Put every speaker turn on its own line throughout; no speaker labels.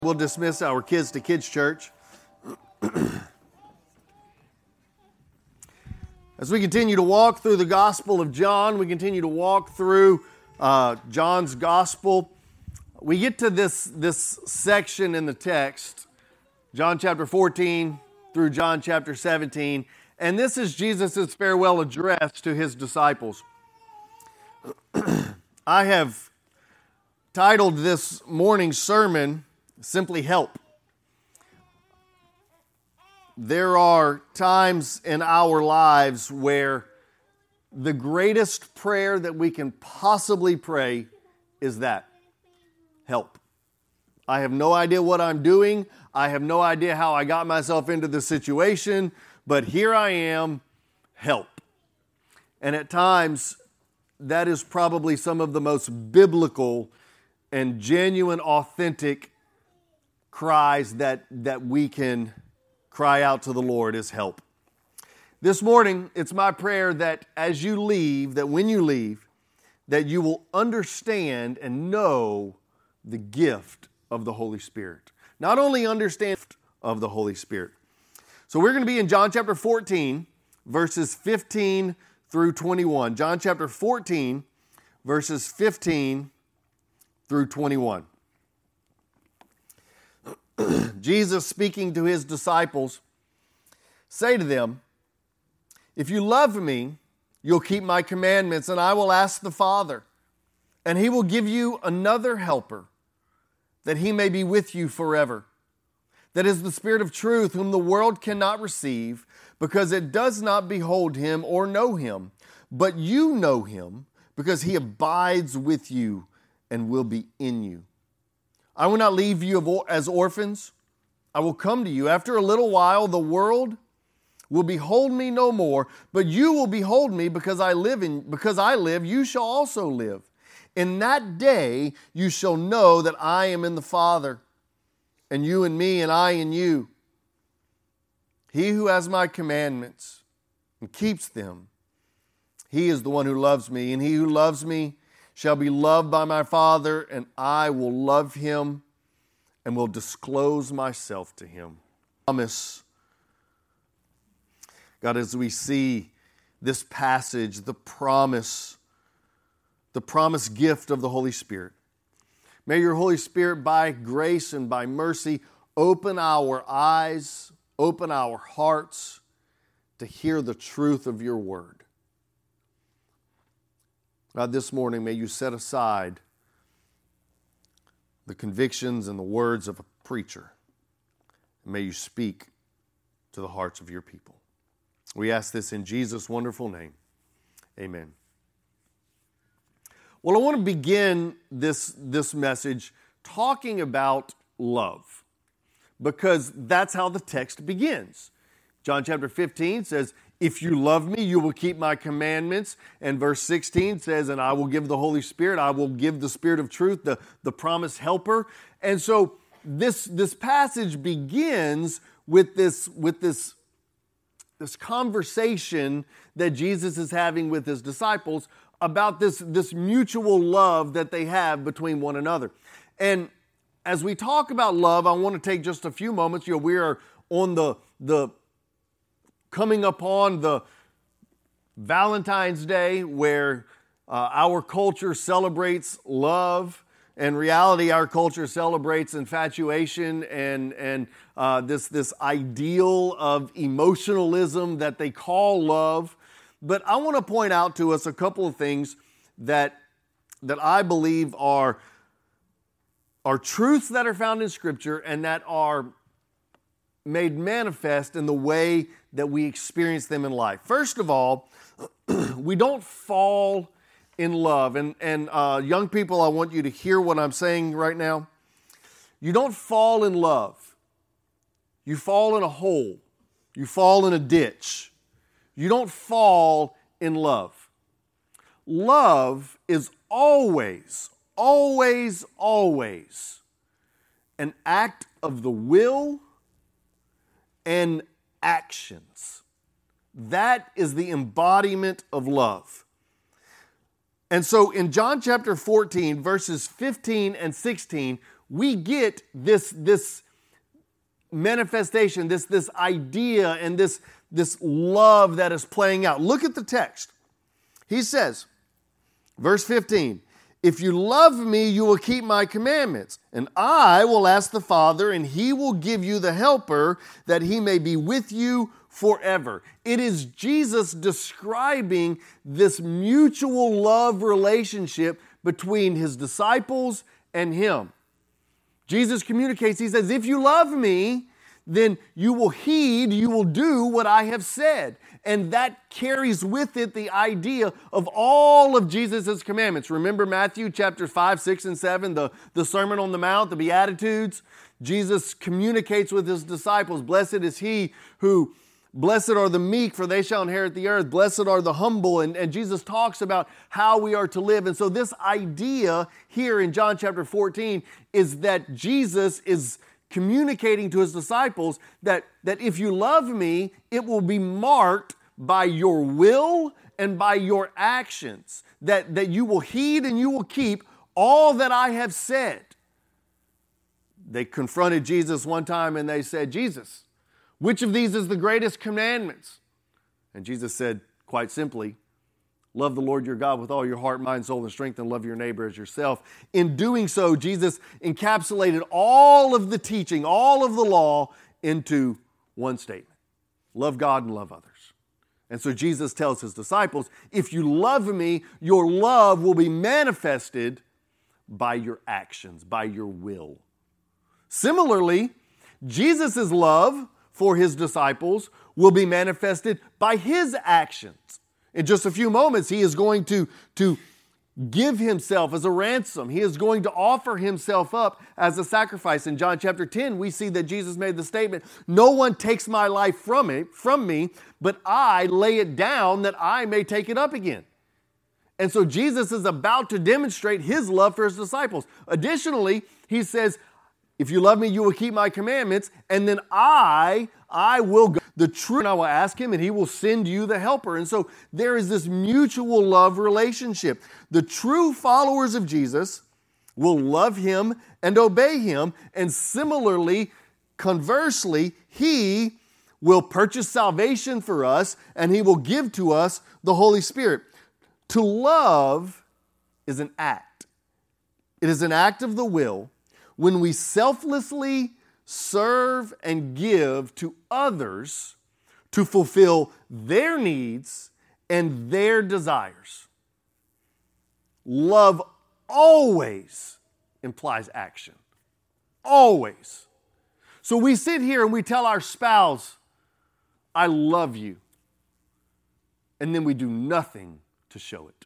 We'll dismiss our kids to Kids Church. As we continue to walk through the Gospel of John, we continue to walk through John's Gospel. We get to this section in the text, John chapter 14 through John chapter 17, and this is Jesus' farewell address to his disciples. I have titled this morning's sermon simply help. There are times in our lives where the greatest prayer that we can possibly pray is that, help. I have no idea what I'm doing. I have no idea how I got myself into this situation, but here I am, help. And at times, that is probably some of the most biblical and genuine, authentic cries that we can cry out to the Lord is help. This morning, it's my prayer that as you leave, that when you leave, that you will understand and know the gift of the Holy Spirit. Not only understand of the Holy Spirit. So we're going to be in John chapter 14, verses 15 through 21. John chapter 14, verses 15 through 21. Jesus, speaking to his disciples, say to them, "If you love me, you'll keep my commandments, and I will ask the Father, and he will give you another helper, that he may be with you forever. That is the Spirit of truth, whom the world cannot receive, because it does not behold him or know him. But you know him, because he abides with you and will be in you. I will not leave you as orphans. I will come to you. After a little while, the world will behold me no more, but you will behold me because I live, you shall also live. In that day, you shall know that I am in the Father, and you in me, and I in you. He who has my commandments and keeps them, he is the one who loves me, and he who loves me shall be loved by my Father, and I will love him and will disclose myself to him." Promise. God, as we see this passage, the promise gift of the Holy Spirit, may your Holy Spirit, by grace and by mercy, open our eyes, open our hearts to hear the truth of your word. God, this morning, may you set aside the convictions and the words of a preacher. And may you speak to the hearts of your people. We ask this in Jesus' wonderful name. Amen. Well, I want to begin this message talking about love, because that's how the text begins. John chapter 15 says, "If you love me, you will keep my commandments." And verse 16 says, "And I will give the Holy Spirit, I will give the Spirit of truth, the promised helper." And so this passage begins with this conversation that Jesus is having with his disciples about this mutual love that they have between one another. And as we talk about love, I want to take just a few moments. We are on the coming upon the Valentine's Day, where our culture celebrates love. In reality, our culture celebrates infatuation and this ideal of emotionalism that they call love. But I want to point out to us a couple of things that I believe are truths that are found in Scripture and that are made manifest in the way that we experience them in life. First of all, we don't fall in love. And young people, I want you to hear what I'm saying right now. You don't fall in love. You fall in a hole. You fall in a ditch. You don't fall in love. Love is always, always, always an act of the will and actions. That is the embodiment of love. And so in John chapter 14, verses 15 and 16, we get this manifestation, this idea, and this love that is playing out. Look at the text. He says, verse 15, if you love me, you will keep my commandments, and I will ask the Father, and he will give you the helper, that he may be with you forever. It is Jesus describing this mutual love relationship between his disciples and him. Jesus communicates, he says, if you love me, then you will heed, you will do what I have said. And that carries with it the idea of all of Jesus' commandments. Remember Matthew chapter 5, 6, and 7, the Sermon on the Mount, the Beatitudes? Jesus communicates with his disciples, blessed are the meek, for they shall inherit the earth. Blessed are the humble. And Jesus talks about how we are to live. And so this idea here in John chapter 14 is that Jesus is communicating to his disciples that if you love me, it will be marked by your will and by your actions. That you will heed and you will keep all that I have said. They confronted Jesus one time and they said, Jesus, which of these is the greatest commandments? And Jesus said, quite simply, love the Lord your God with all your heart, mind, soul, and strength, and love your neighbor as yourself. In doing so, Jesus encapsulated all of the teaching, all of the law into one statement. Love God and love others. And so Jesus tells his disciples, if you love me, your love will be manifested by your actions, by your will. Similarly, Jesus' love for his disciples will be manifested by his actions. In just a few moments, he is going to give himself as a ransom. He is going to offer himself up as a sacrifice. In John chapter 10, we see that Jesus made the statement, no one takes my life from me, but I lay it down that I may take it up again. And so Jesus is about to demonstrate his love for his disciples. Additionally, he says, if you love me, you will keep my commandments, and then I will go. The true, and I will ask him, and he will send you the helper. And so there is this mutual love relationship. The true followers of Jesus will love him and obey him, and similarly, conversely, he will purchase salvation for us, and he will give to us the Holy Spirit. To love is an act. It is an act of the will when we selflessly serve and give to others to fulfill their needs and their desires. Love always implies action. Always. So we sit here and we tell our spouse, I love you. And then we do nothing to show it.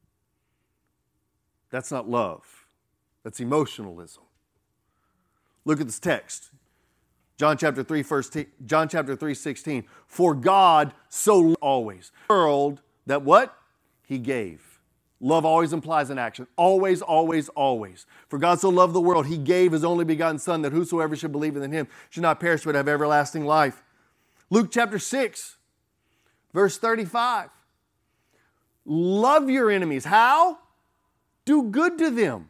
That's not love. That's emotionalism. Look at this text. John chapter 3, 16. For God so always. World that what? He gave. Love always implies an action. Always, always, always. For God so loved the world, he gave his only begotten Son, that whosoever should believe in him should not perish but have everlasting life. Luke chapter 6, verse 35. Love your enemies. How? Do good to them.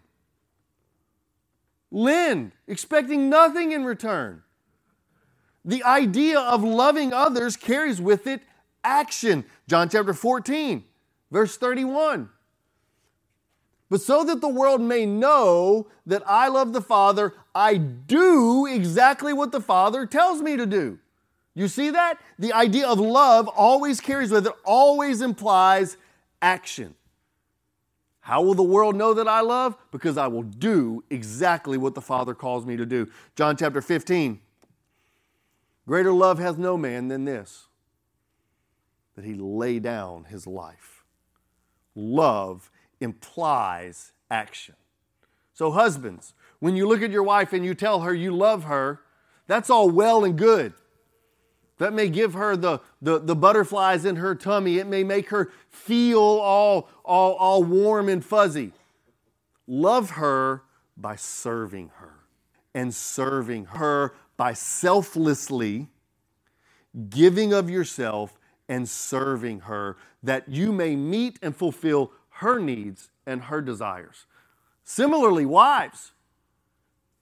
Lend, expecting nothing in return. The idea of loving others carries with it action. John chapter 14, verse 31. But so that the world may know that I love the Father, I do exactly what the Father tells me to do. You see that? The idea of love always carries with it, always implies action. How will the world know that I love? Because I will do exactly what the Father calls me to do. John chapter 15. Greater love hath no man than this, that he lay down his life. Love implies action. So husbands, when you look at your wife and you tell her you love her, that's all well and good. That may give her the butterflies in her tummy. It may make her feel all warm and fuzzy. Love her by serving her. And serving her by selflessly giving of yourself and serving her, that you may meet and fulfill her needs and her desires. Similarly, wives,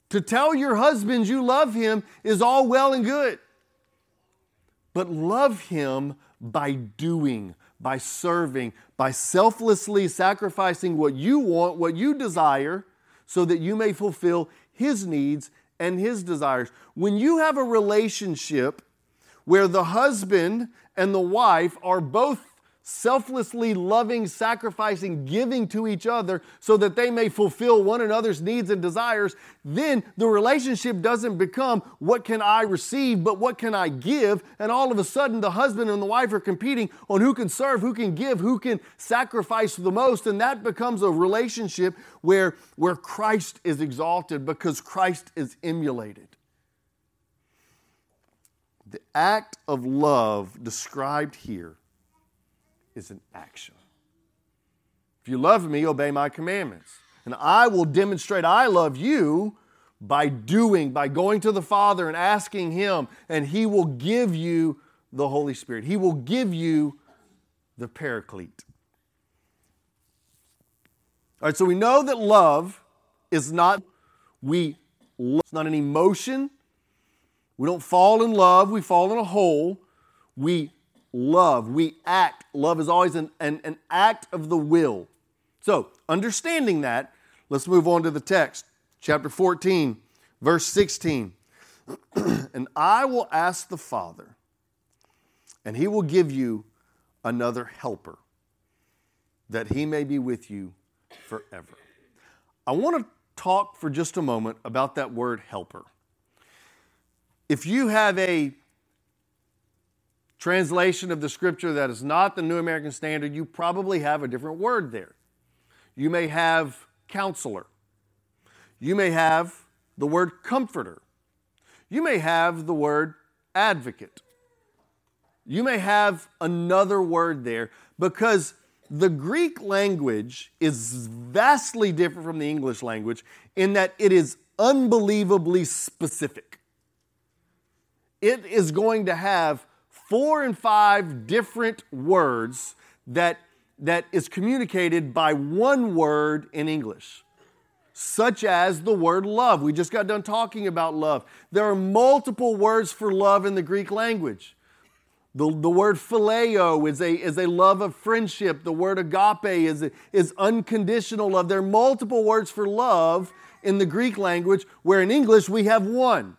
To tell your husbands you love him is all well and good. But love him by doing, by serving, by selflessly sacrificing what you want, what you desire, so that you may fulfill his needs and his desires. When you have a relationship where the husband and the wife are both selflessly loving, sacrificing, giving to each other so that they may fulfill one another's needs and desires, then the relationship doesn't become what can I receive, but what can I give? And all of a sudden the husband and the wife are competing on who can serve, who can give, who can sacrifice the most. And that becomes a relationship where Christ is exalted because Christ is emulated. The act of love described here is an action. If you love me, obey my commandments. And I will demonstrate I love you by doing, by going to the Father and asking him, and he will give you the Holy Spirit. He will give you the Paraclete. All right, so we know that love is not, it's not an emotion. We don't fall in love, we fall in a hole. We love, we act. Love is always an act of the will. So, understanding that, let's move on to the text. Chapter 14, verse 16. And I will ask the Father, and he will give you another helper, that he may be with you forever. I want to talk for just a moment about that word helper. If you have a translation of the scripture that is not the New American Standard, you probably have a different word there. You may have counselor. You may have the word comforter. You may have the word advocate. You may have another word there because the Greek language is vastly different from the English language in that it is unbelievably specific. It is going to have 4 and 5 different words that is communicated by one word in English, such as the word love. We just got done talking about love. There are multiple words for love in the Greek language. The word phileo is a love of friendship. The word agape is unconditional love. There are multiple words for love in the Greek language, where in English we have one.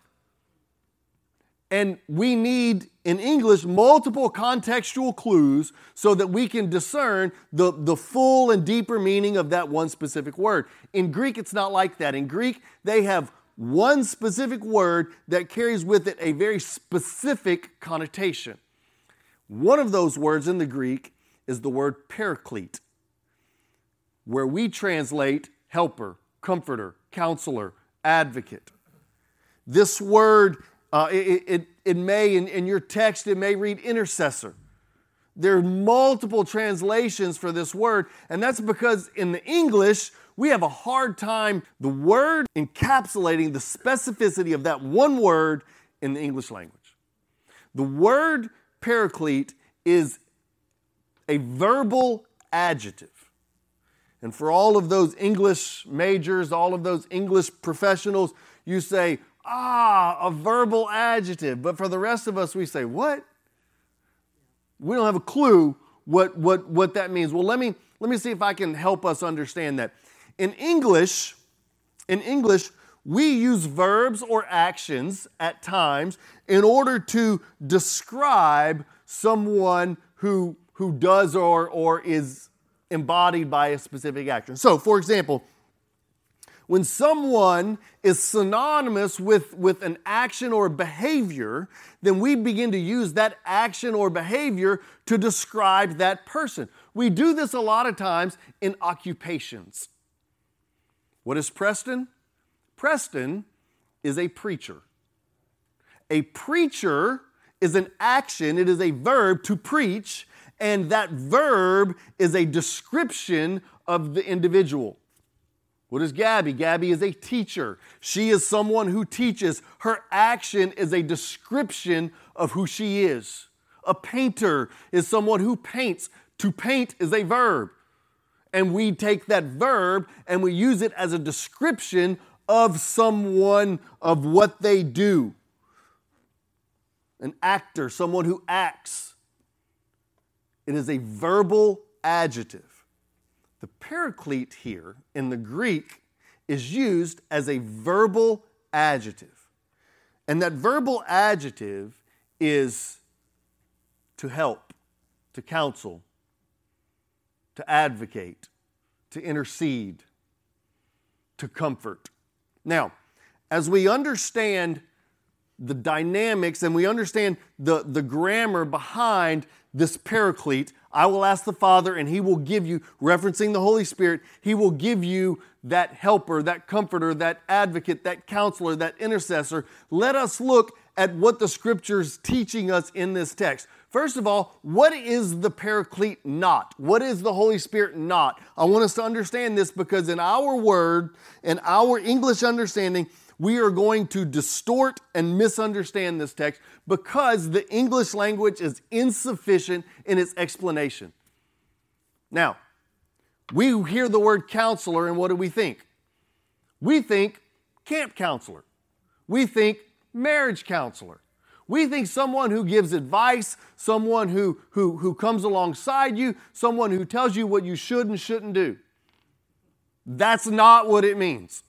And we need, in English, multiple contextual clues so that we can discern the full and deeper meaning of that one specific word. In Greek, it's not like that. In Greek, they have one specific word that carries with it a very specific connotation. One of those words in the Greek is the word paraclete, where we translate helper, comforter, counselor, advocate. This word it may, in your text, it may read intercessor. There are multiple translations for this word, and that's because in the English, we have a hard time, the word encapsulating the specificity of that one word in the English language. The word paraclete is a verbal adjective. And for all of those English majors, all of those English professionals, you say, a verbal adjective. But for the rest of us, we say, what? We don't have a clue what that means. Well, let me see if I can help us understand that. In English, we use verbs or actions at times in order to describe someone who does or is embodied by a specific action. So, for example, when someone is synonymous with an action or behavior, then we begin to use that action or behavior to describe that person. We do this a lot of times in occupations. What is Preston? Preston is a preacher. A preacher is an action, it is a verb to preach, and that verb is a description of the individual. What is Gabby? Gabby is a teacher. She is someone who teaches. Her action is a description of who she is. A painter is someone who paints. To paint is a verb. And we take that verb and we use it as a description of someone, of what they do. An actor, someone who acts. It is a verbal adjective. The paraclete here in the Greek is used as a verbal adjective. And that verbal adjective is to help, to counsel, to advocate, to intercede, to comfort. Now, as we understand the dynamics and we understand the grammar behind this paraclete, I will ask the Father and He will give you, referencing the Holy Spirit, He will give you that helper, that comforter, that advocate, that counselor, that intercessor. Let us look at what the Scripture's teaching us in this text. First of all, what is the paraclete not? What is the Holy Spirit not? I want us to understand this because in our word, in our English understanding, we are going to distort and misunderstand this text because the English language is insufficient in its explanation. Now, we hear the word counselor and what do we think? We think camp counselor. We think marriage counselor. We think someone who gives advice, someone who comes alongside you, someone who tells you what you should and shouldn't do. That's not what it means.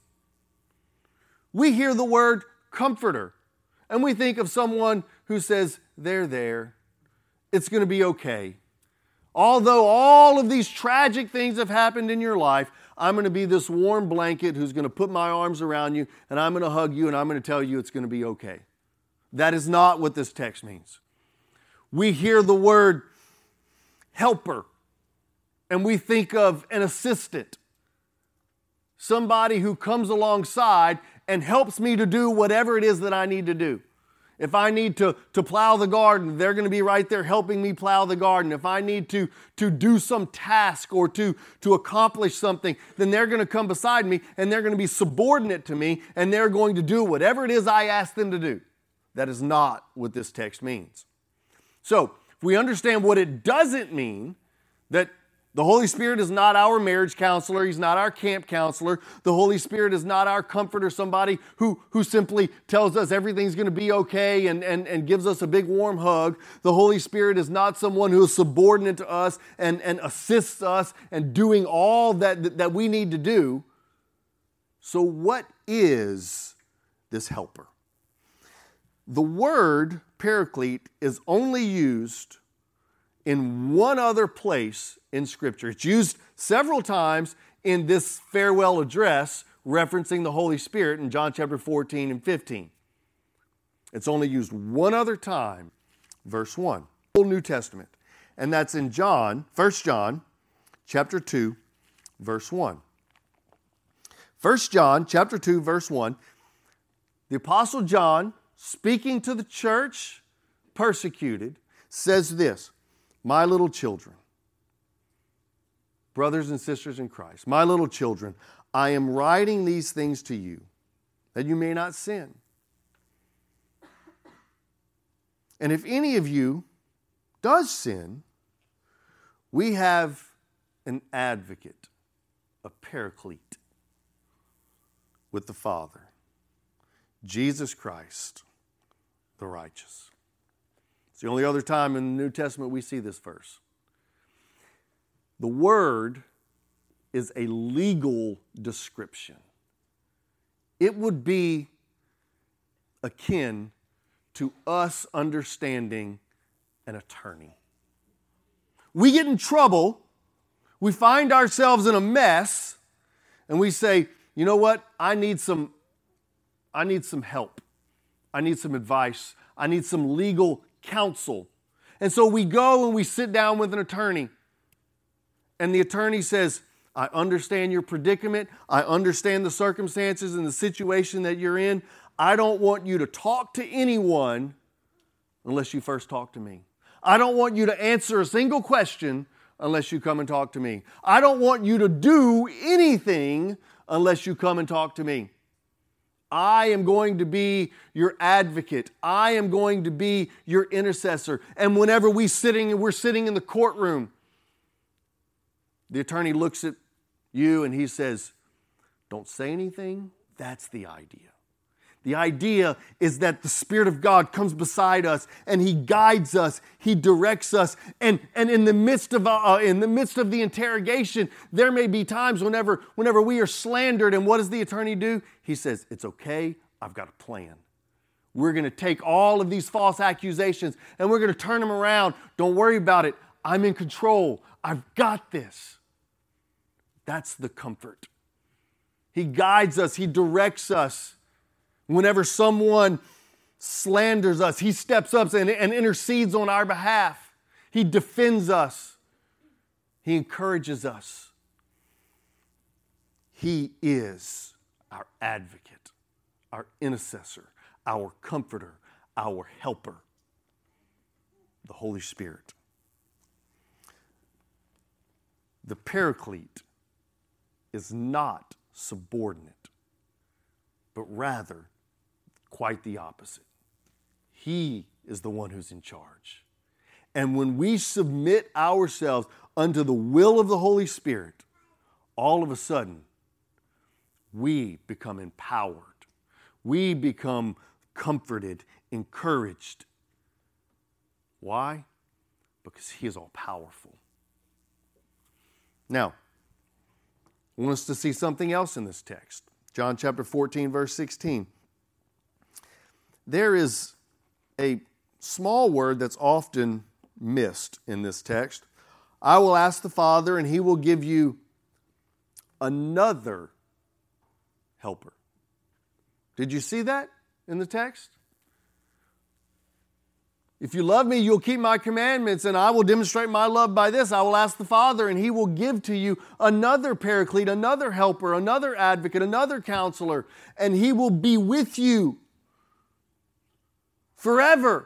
We hear the word comforter, and we think of someone who says, they're there, it's going to be okay. Although all of these tragic things have happened in your life, I'm going to be this warm blanket who's going to put my arms around you, and I'm going to hug you, and I'm going to tell you it's going to be okay. That is not what this text means. We hear the word helper, and we think of an assistant, somebody who comes alongside and helps me to do whatever it is that I need to do. If I need to plow the garden, they're going to be right there helping me plow the garden. If I need to do some task or to accomplish something, then they're going to come beside me and they're going to be subordinate to me and they're going to do whatever it is I ask them to do. That is not what this text means. So, if we understand what it doesn't mean, that the Holy Spirit is not our marriage counselor. He's not our camp counselor. The Holy Spirit is not our comforter, somebody who simply tells us everything's going to be okay and gives us a big warm hug. The Holy Spirit is not someone who is subordinate to us and assists us and doing all that we need to do. So what is this helper? The word paraclete is only used in one other place in Scripture. It's used several times in this farewell address referencing the Holy Spirit in John chapter 14 and 15. It's only used one other time, verse 1, Old New Testament. And that's in 1 John chapter 2, verse 1. 1 John chapter 2, verse 1, the Apostle John, speaking to the church persecuted, says this, my little children, brothers and sisters in Christ, my little children, I am writing these things to you that you may not sin. And if any of you does sin, we have an advocate, a paraclete with the Father, Jesus Christ, the righteous. It's the only other time in the New Testament we see this verse. The word is a legal description. It would be akin to us understanding an attorney. We get in trouble, we find ourselves in a mess, and we say, you know what? I need some help. I need some advice. I need some legal counsel. And so we go and we sit down with an attorney. And the attorney says, I understand your predicament. I understand the circumstances and the situation that you're in. I don't want you to talk to anyone unless you first talk to me. I don't want you to answer a single question unless you come and talk to me. I don't want you to do anything unless you come and talk to me. I am going to be your advocate. I am going to be your intercessor. And whenever we're sitting in the courtroom, the attorney looks at you and he says, don't say anything, That's the idea. The idea is that the Spirit of God comes beside us and He guides us, He directs us, and in the midst of the interrogation, there may be times whenever we are slandered, and what does the attorney do? He says, "It's okay, I've got a plan. We're going to take all of these false accusations and we're going to turn them around. Don't worry about it. I'm in control. I've got this." That's the comfort. He guides us, He directs us. Whenever someone slanders us, He steps up and intercedes on our behalf. He defends us. He encourages us. He is our advocate, our intercessor, our comforter, our helper, the Holy Spirit. The Paraclete is not subordinate, but rather quite the opposite. He is the one who's in charge. And when we submit ourselves unto the will of the Holy Spirit, all of a sudden, we become empowered. We become comforted, encouraged. Why? Because He is all powerful. Now, I want us to see something else in this text. John chapter 14, verse 16. There is a small word that's often missed in this text. "I will ask the Father, and He will give you another helper." Did you see that in the text? "If you love me, you'll keep my commandments, and I will demonstrate my love by this. I will ask the Father, and He will give to you another Paraclete, another helper, another advocate, another counselor, and He will be with you forever."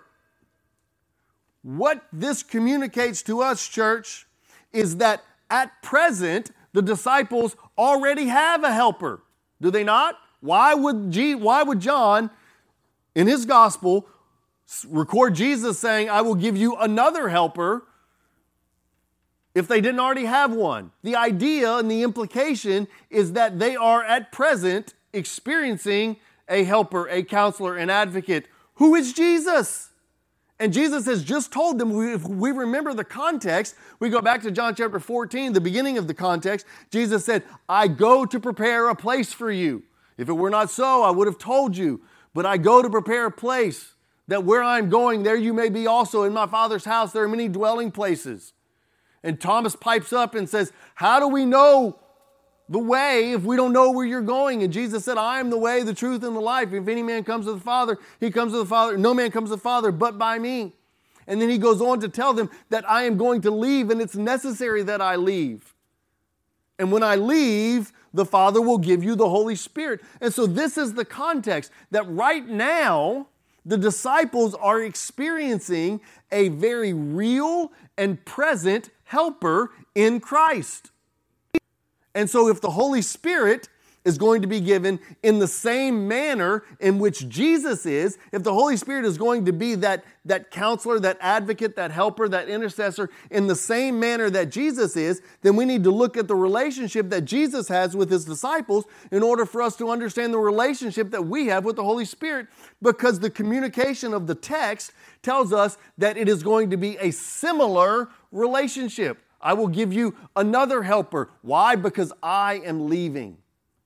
What this communicates to us, church, is that at present, the disciples already have a helper. Do they not? Why would John, in his gospel, record Jesus saying, "I will give you another helper," if they didn't already have one? The idea and the implication is that they are at present experiencing a helper, a counselor, an advocate. Who is Jesus? And Jesus has just told them, if we remember the context, we go back to John chapter 14, the beginning of the context, Jesus said, "I go to prepare a place for you. If it were not so, I would have told you. But I go to prepare a place, that where I'm going, there you may be also. In my Father's house, there are many dwelling places." And Thomas pipes up and says, "How do we know the way if we don't know where you're going?" And Jesus said, "I am the way, the truth, and the life. If any man comes to the Father, he comes to the Father. No man comes to the Father but by me." And then He goes on to tell them that I am going to leave, and it's necessary that I leave. And when I leave, the Father will give you the Holy Spirit. And so this is the context, that right now, the disciples are experiencing a very real and present helper in Christ. And so if the Holy Spirit is going to be given in the same manner in which Jesus is, if the Holy Spirit is going to be that counselor, that advocate, that helper, that intercessor in the same manner that Jesus is, then we need to look at the relationship that Jesus has with His disciples in order for us to understand the relationship that we have with the Holy Spirit, because the communication of the text tells us that it is going to be a similar relationship. I will give you another helper. Why? Because I am leaving.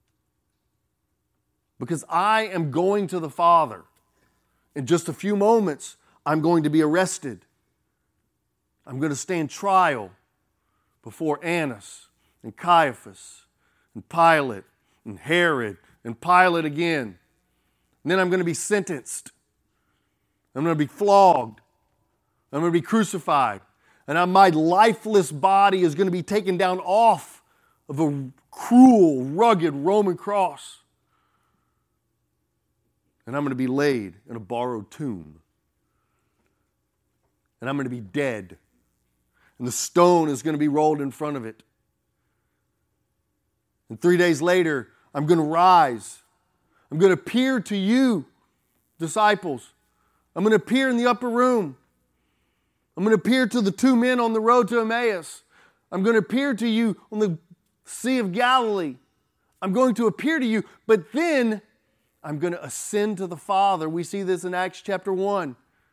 Because I am going to the Father. In just a few moments, I'm going to be arrested. I'm going to stand trial before Annas and Caiaphas and Pilate and Herod and Pilate again. And then I'm going to be sentenced. I'm going to be flogged. I'm going to be crucified. And my lifeless body is going to be taken down off of a cruel, rugged Roman cross. And I'm going to be laid in a borrowed tomb. And I'm going to be dead. And the stone is going to be rolled in front of it. And 3 days later, I'm going to rise. I'm going to appear to you, disciples. I'm going to appear in the upper room. I'm going to appear to the two men on the road to Emmaus. I'm going to appear to you on the Sea of Galilee. I'm going to appear to you, but then I'm going to ascend to the Father. We see this in Acts chapter 1.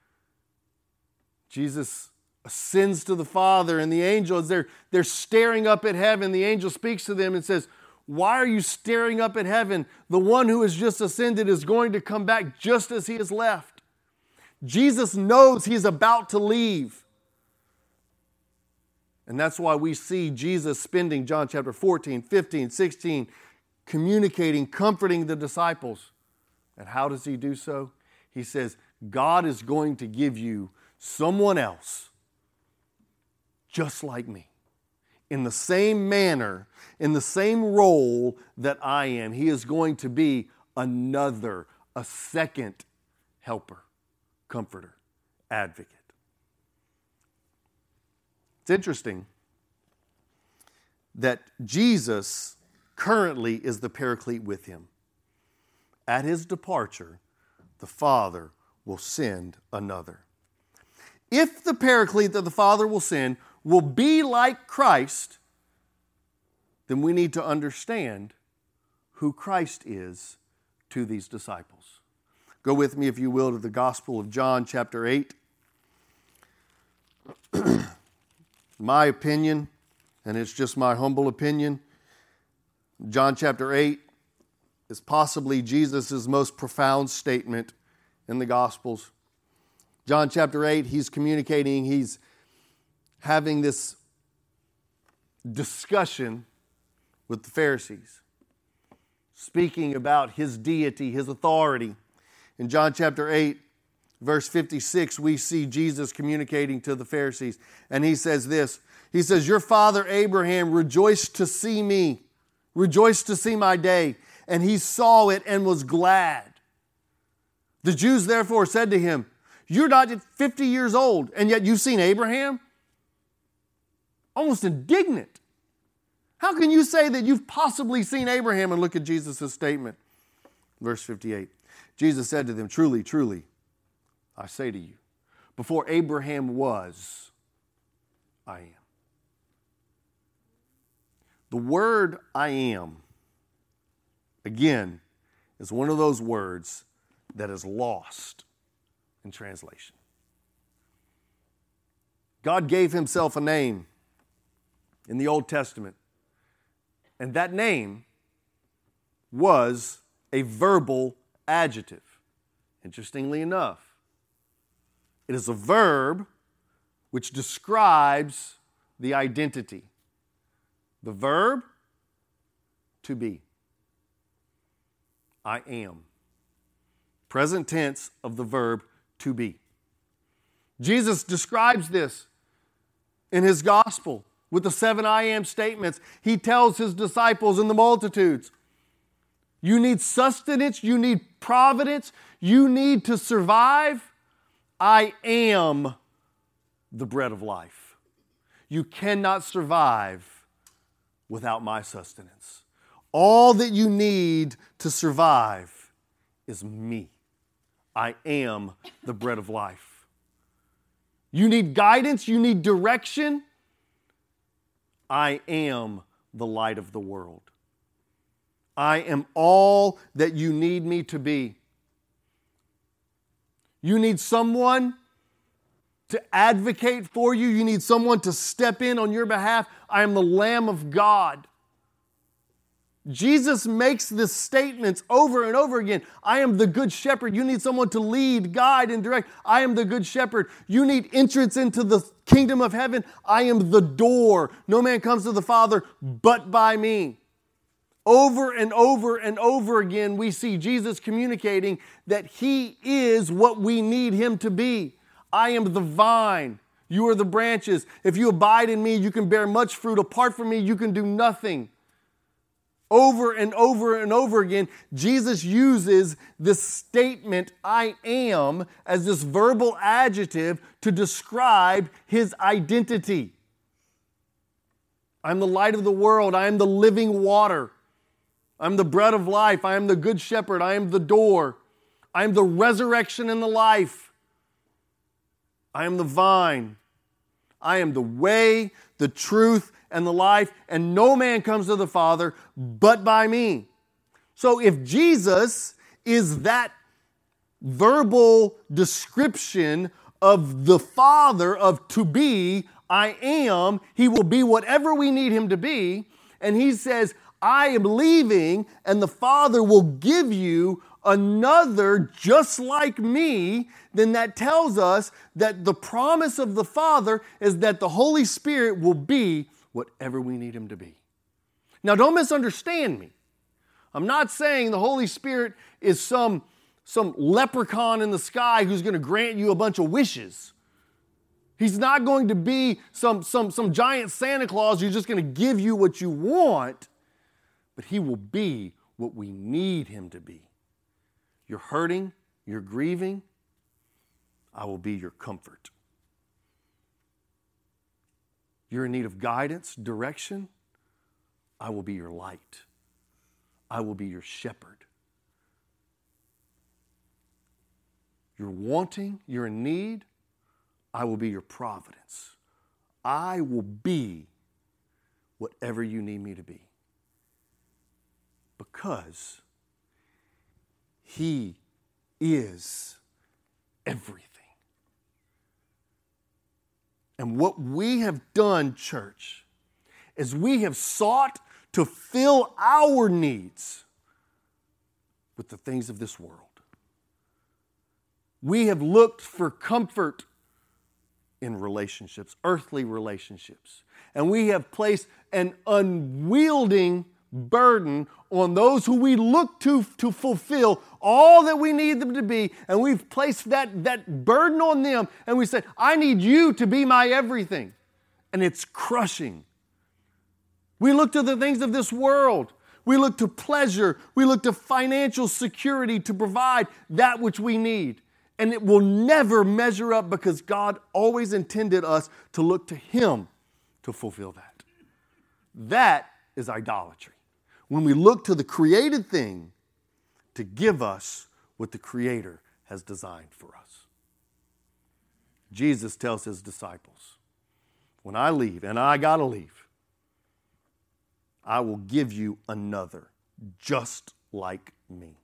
Jesus ascends to the Father, and the angels, they're staring up at heaven. The angel speaks to them and says, why are you staring up at heaven? The one who has just ascended is going to come back just as he has left. Jesus knows he's about to leave. And that's why we see Jesus spending John chapter 14, 15, 16, communicating, comforting the disciples. And how does he do so? He says, God is going to give you someone else just like me, in the same manner, in the same role that I am. He is going to be a second helper, comforter, advocate. It's interesting that Jesus currently is the Paraclete with him. At his departure, the Father will send another. If the Paraclete that the Father will send will be like Christ, then we need to understand who Christ is to these disciples. Go with me, if you will, to the Gospel of John, chapter 8. My opinion, and it's just my humble opinion, John chapter 8 is possibly Jesus' most profound statement in the Gospels. John chapter 8, he's communicating, he's having this discussion with the Pharisees, speaking about his deity, his authority. In John chapter 8, verse 56, we see Jesus communicating to the Pharisees, and he says this. He says, your father Abraham rejoiced to see me, rejoiced to see my day, and he saw it and was glad. The Jews therefore said to him, you're not yet 50 years old, and yet you've seen Abraham? Almost indignant. How can you say that you've possibly seen Abraham? And look at Jesus' statement. Verse 58. Jesus said to them, truly, truly, I say to you, before Abraham was, I am. The word I am, again, is one of those words that is lost in translation. God gave himself a name in the Old Testament, and that name was a verbal adjective. Interestingly enough, it is a verb which describes the identity. The verb, to be. I am. Present tense of the verb, to be. Jesus describes this in his gospel with the 7 I am statements. He tells his disciples and the multitudes, you need sustenance, you need providence, you need to survive. I am the bread of life. You cannot survive without my sustenance. All that you need to survive is me. I am the bread of life. You need guidance, you need direction. I am the light of the world. I am all that you need me to be. You need someone to advocate for you. You need someone to step in on your behalf. I am the Lamb of God. Jesus makes this statements over and over again. I am the good shepherd. You need someone to lead, guide, and direct. I am the good shepherd. You need entrance into the kingdom of heaven. I am the door. No man comes to the Father but by me. Over and over and over again, we see Jesus communicating that he is what we need him to be. I am the vine. You are the branches. If you abide in me, you can bear much fruit. Apart from me, you can do nothing. Over and over and over again, Jesus uses this statement, I am, as this verbal adjective to describe his identity. I'm the light of the world. I am the living water. I'm the bread of life. I am the good shepherd. I am the door. I am the resurrection and the life. I am the vine. I am the way, the truth, and the life, and no man comes to the Father but by me. So if Jesus is that verbal description of the Father, of to be, I am, He will be whatever we need Him to be. And He says, I am leaving, and the Father will give you another just like me. Then that tells us that the promise of the Father is that the Holy Spirit will be whatever we need Him to be. Now, don't misunderstand me. I'm not saying the Holy Spirit is some leprechaun in the sky who's going to grant you a bunch of wishes. He's not going to be some giant Santa Claus who's just going to give you what you want, but He will be what we need Him to be. You're hurting, you're grieving, I will be your comfort. You're in need of guidance, direction, I will be your light. I will be your shepherd. You're wanting, you're in need, I will be your providence. I will be whatever you need me to be. Because He is everything. And what we have done, church, is we have sought to fill our needs with the things of this world. We have looked for comfort in relationships, earthly relationships. And we have placed an unwielding burden on those who we look to fulfill all that we need them to be. And we've placed that burden on them. And we said, I need you to be my everything. And it's crushing. We look to the things of this world. We look to pleasure. We look to financial security to provide that which we need. And it will never measure up because God always intended us to look to Him to fulfill that. That is idolatry. When we look to the created thing to give us what the Creator has designed for us. Jesus tells His disciples, when I leave, and I gotta leave, I will give you another just like me.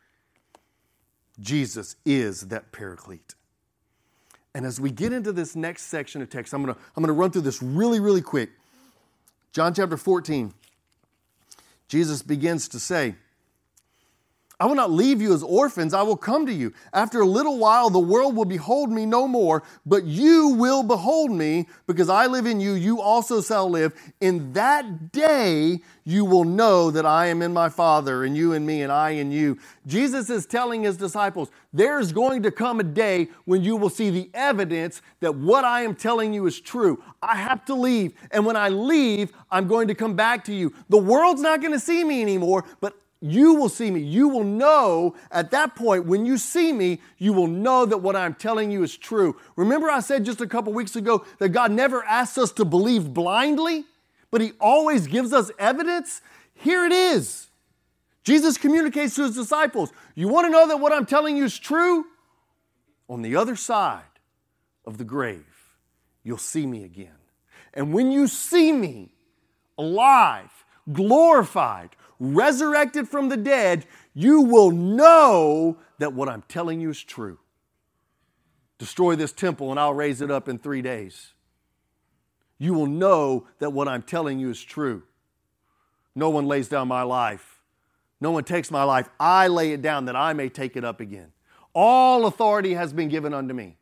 Jesus is that paraclete. And as we get into this next section of text, I'm going to run through this really, really quick. John chapter 14, Jesus begins to say, I will not leave you as orphans, I will come to you. After a little while, the world will behold me no more, but you will behold me, because I live in you, you also shall live. In that day, you will know that I am in my Father, and you in me, and I in you. Jesus is telling His disciples, there's going to come a day when you will see the evidence that what I am telling you is true. I have to leave, and when I leave, I'm going to come back to you. The world's not going to see me anymore, but you will see me. You will know at that point, when you see me, you will know that what I'm telling you is true. Remember I said just a couple weeks ago that God never asks us to believe blindly, but He always gives us evidence? Here it is. Jesus communicates to His disciples. You want to know that what I'm telling you is true? On the other side of the grave, you'll see me again. And when you see me alive, glorified, resurrected from the dead, you will know that what I'm telling you is true. Destroy this temple and I'll raise it up in 3 days. You will know that what I'm telling you is true. No one lays down my life. No one takes my life. I lay it down that I may take it up again. All authority has been given unto me.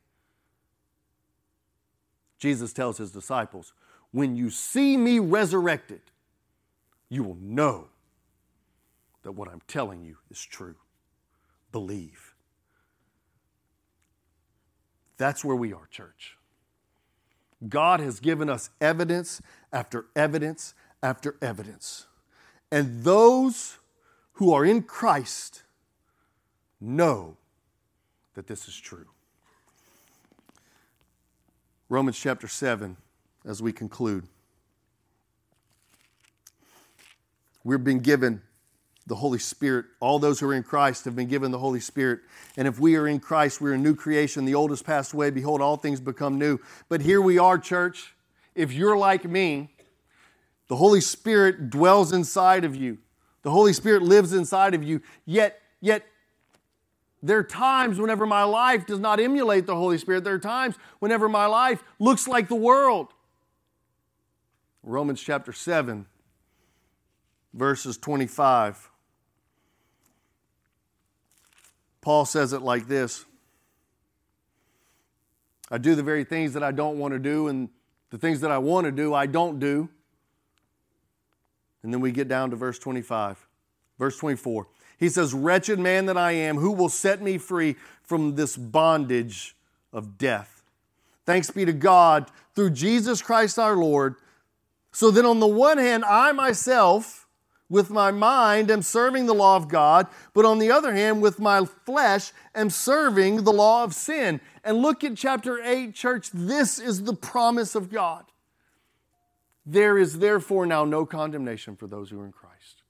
Jesus tells His disciples, when you see me resurrected, you will know that what I'm telling you is true. Believe. That's where we are, church. God has given us evidence after evidence after evidence. And those who are in Christ know that this is true. Romans chapter 7, as we conclude. We've been given the Holy Spirit. All those who are in Christ have been given the Holy Spirit. And if we are in Christ, we're a new creation. The old has passed away. Behold, all things become new. But here we are, church. If you're like me, the Holy Spirit dwells inside of you. The Holy Spirit lives inside of you. Yet there are times whenever my life does not emulate the Holy Spirit. There are times whenever my life looks like the world. Romans chapter 7, verses 25. Paul says it like this: I do the very things that I don't want to do, and the things that I want to do, I don't do. And then we get down to verse 25. Verse 24. He says, wretched man that I am, who will set me free from this bondage of death? Thanks be to God through Jesus Christ our Lord. So then on the one hand, I myself, with my mind, am serving the law of God, but on the other hand, with my flesh, am serving the law of sin. And look at chapter 8, church. This is the promise of God. There is therefore now no condemnation for those who are in Christ.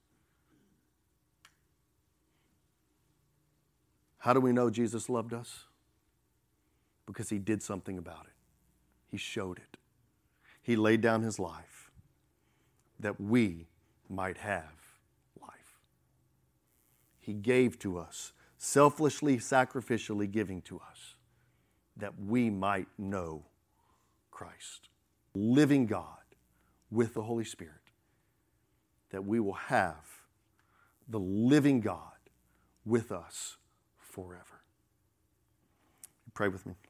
How do we know Jesus loved us? Because He did something about it. He showed it. He laid down His life that we might have life. He gave to us, selflessly, sacrificially giving to us, that we might know Christ. Living God with the Holy Spirit, that we will have the living God with us forever. Pray with me.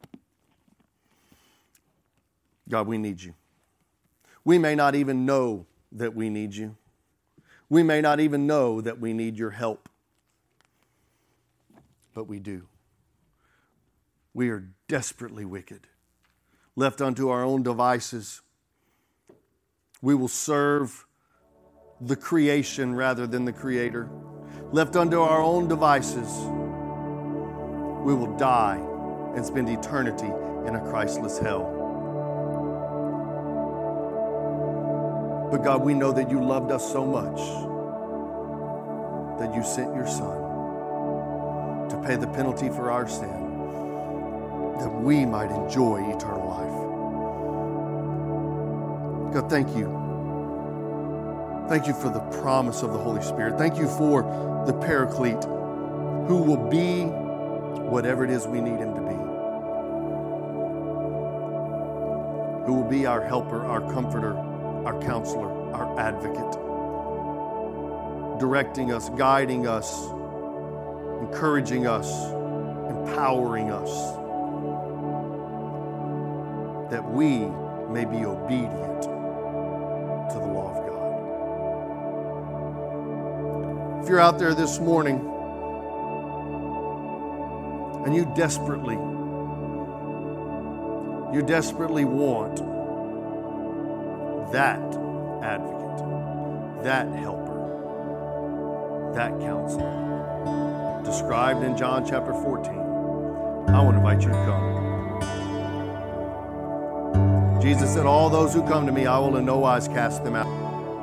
God, we need You. We may not even know that we need You. We may not even know that we need Your help. But we do. We are desperately wicked. Left unto our own devices, we will serve the creation rather than the Creator. Left unto our own devices, we will die and spend eternity in a Christless hell. But God, we know that You loved us so much that You sent Your Son to pay the penalty for our sin, that we might enjoy eternal life. God, thank You. Thank You for the promise of the Holy Spirit. Thank You for the Paraclete, who will be whatever it is we need Him to be. Who will be our helper, our comforter, our counselor, our advocate, directing us, guiding us, encouraging us, empowering us, that we may be obedient to the law of God. If you're out there this morning and you desperately want that advocate, that helper, that counselor, described in John chapter 14, I want to invite you to come. Jesus said, all those who come to me, I will in no wise cast them out.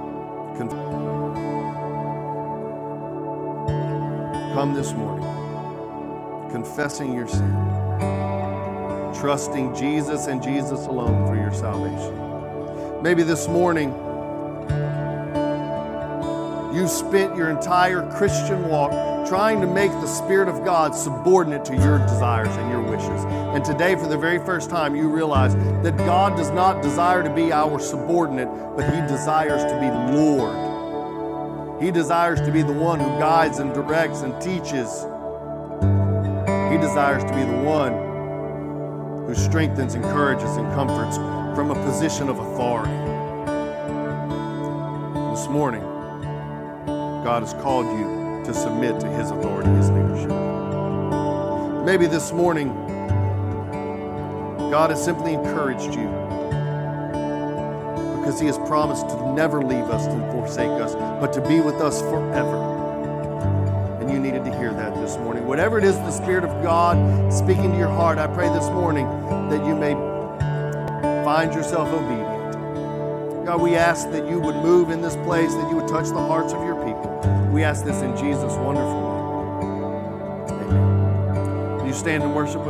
Come this morning, confessing your sin, trusting Jesus and Jesus alone for your salvation. Maybe this morning, you've spent your entire Christian walk trying to make the Spirit of God subordinate to your desires and your wishes. And today, for the very first time, you realize that God does not desire to be our subordinate, but He desires to be Lord. He desires to be the one who guides and directs and teaches. He desires to be the one who strengthens, encourages, and comforts from a position of authority. This morning, God has called you to submit to His authority, His leadership. Maybe this morning, God has simply encouraged you because He has promised to never leave us and forsake us, but to be with us forever. And you needed to hear that this morning. Whatever it is the Spirit of God speaking to your heart, I pray this morning that you may find yourself obedient. God, we ask that you would move in this place, that you would touch the hearts of your people. We ask this in Jesus' wonderful name. Amen. You stand and worship with